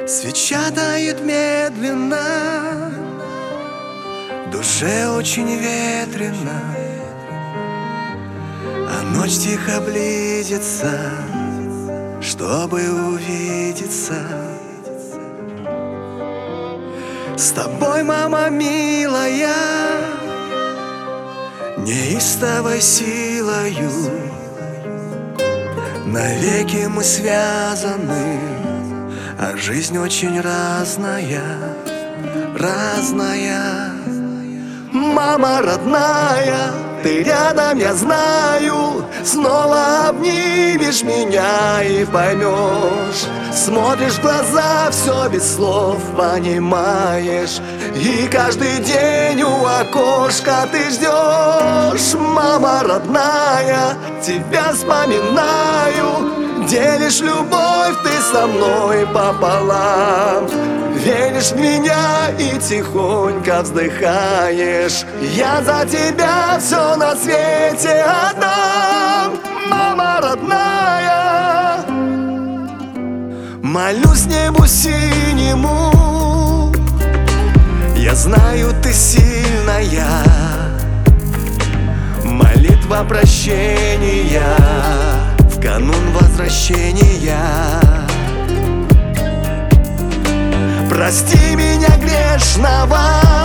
Свеча тает медленно, в душе очень ветрено, а ночь тихо близится, чтобы увидеться с тобой, мама милая, неистовой силою. Навеки мы связаны, а жизнь очень разная, разная. Мама родная, ты рядом, я знаю. Снова обнимешь меня и поймешь. Смотришь в глаза, все без слов понимаешь. И каждый день у окошка ты ждешь. Мама родная, тебя вспоминаю. Делишь любовь ты со мной пополам. Веришь в меня и тихонько вздыхаешь. Я за тебя все на свете отдам, мама родная. Молюсь небу синему, я знаю, ты сильная. Молитва прощения в канун возвращения. Прости меня грешного,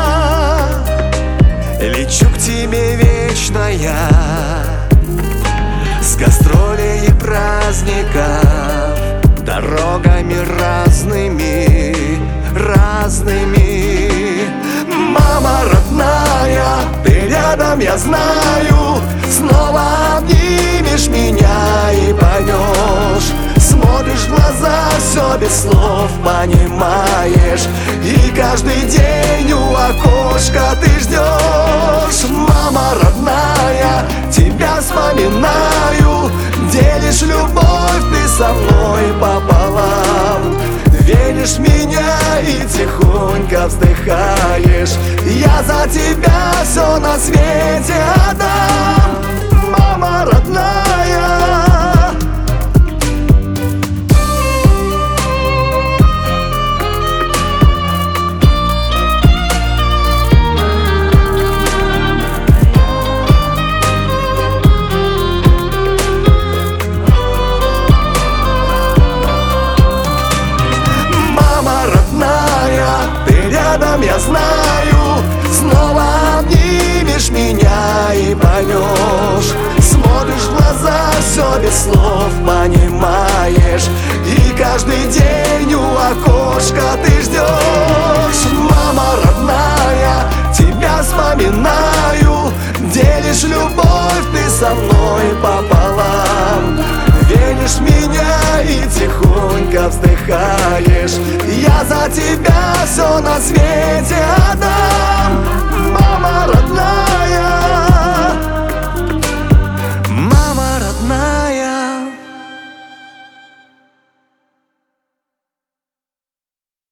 лечу к тебе вечно я. С гастролей и праздников, дорогами разными, разными. Мама родная, ты рядом, я знаю. Снова обнимешь меня и поймешь. Смотришь в глаза, все без слов понимаешь. И каждый день у окошка ты ждешь. Мама родная, тебя вспоминаю. Делишь любовь ты со мной пополам. Веришь в меня и тихонько вздыхаешь. Я за тебя все на свете отдам, мама родная. Я знаю, снова обнимешь меня и поймешь. Смотришь в глаза, все без слов понимаешь. И каждый день у окошка ты ждешь. Мама родная, тебя вспоминаю. Делишь любовь ты со мной пополам. Веришь в меня и тихонько вздыхаешь. Я за тебя все на свете отдам.